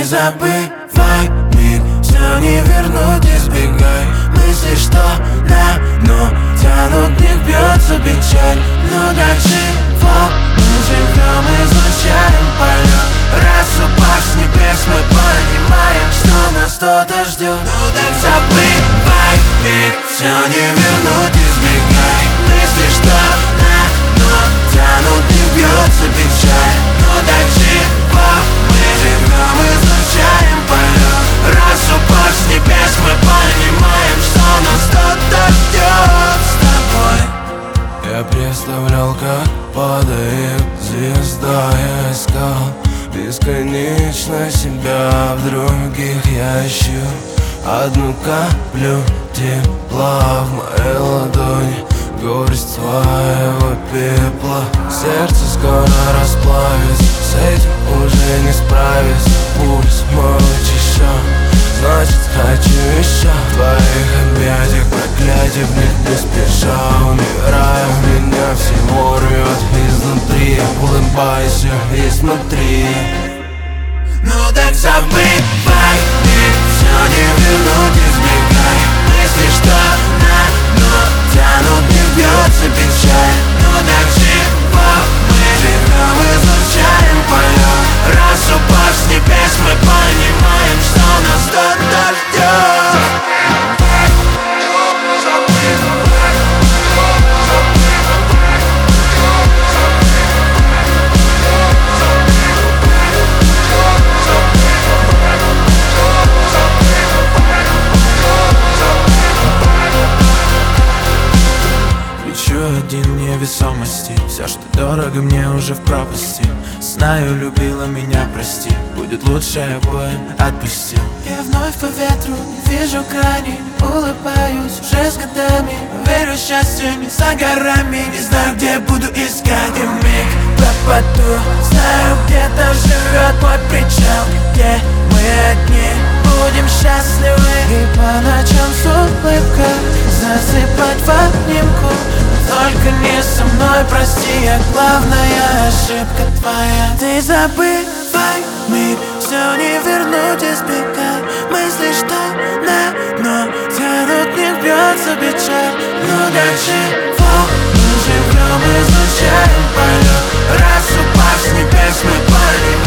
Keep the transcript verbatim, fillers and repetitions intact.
Ты забывай миг, все не вернуть, избегай мысли, что на дно тянут, не бьется печаль. Но до чего мы живем, излучаем полет. Раз упав с небес, мы понимаем, что нас кто-то ждет. Ну так забывай миг, все не вернуть, избегай мысли, что на дно тянут, не бьется печаль. Но до чего мы живем, излучаем полет. Раз упав с небес, мы понимаем, что нас кто-то ждет с тобой. Я представлял, как падает звезда, я искал бесконечно себя в других. Я ищу одну каплю тепла в моей ладони, горсть твоего пепла. Сердце скоро расплавится, с этим уже не справиться. Пульс мой учащен, значит хочу еще в твоих объятиях. Проклятие в них не спеша умираю, меня всего рвет изнутри. Улыбайся и смотри. Ну так забывай миг, все не вернуть, избегай мысли, что на дно тянут, не бьется печаль. Но до чего мы живем, излучаем полет. Раз упав с небес, мы понимаем, что нас кто-то ждет. Один невесомости, все, что дорого мне, уже в пропасти. Знаю, любила меня, прости, будет лучше, обоим отпустил. Я вновь по ветру, не вижу грани, улыбаюсь уже с годами. Верю, счастье не за горами, не знаю, где буду искать, и миг пропаду. Знаю, где-то живет мой причал, где мы одни будем счастливы. И по ночам с улыбкой засыпать в обнимку. Только не со мной, прости, а главная ошибка твоя. Ты забывай миг, все не вернуть, избегай мысли, что на дно тянут, не бьется печаль. Но до чего мы живем, излучаем полет. Раз упав с небес, мы понимаем,